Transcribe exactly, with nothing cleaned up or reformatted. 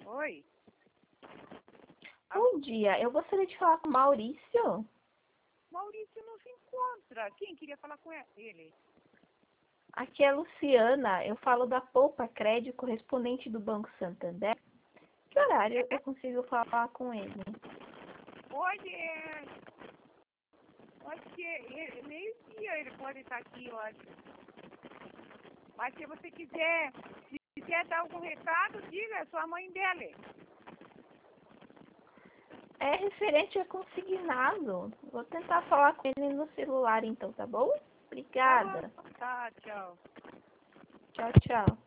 Oi? Bom dia, eu gostaria de falar com o Maurício. Maurício não se encontra. Quem queria falar com ele? Aqui é a Luciana, eu falo da Poupa Crédito, correspondente do Banco Santander. Que horário eu consigo falar com ele? Hoje é... Acho que é meio-dia ele pode estar aqui, eu acho. Mas se você quiser, se quiser dar algum recado, diga, é sua mãe dele. É referente a consignado. Vou tentar falar com ele no celular então, tá bom? Tá bom. Obrigada. Tá, tchau. Tchau, tchau.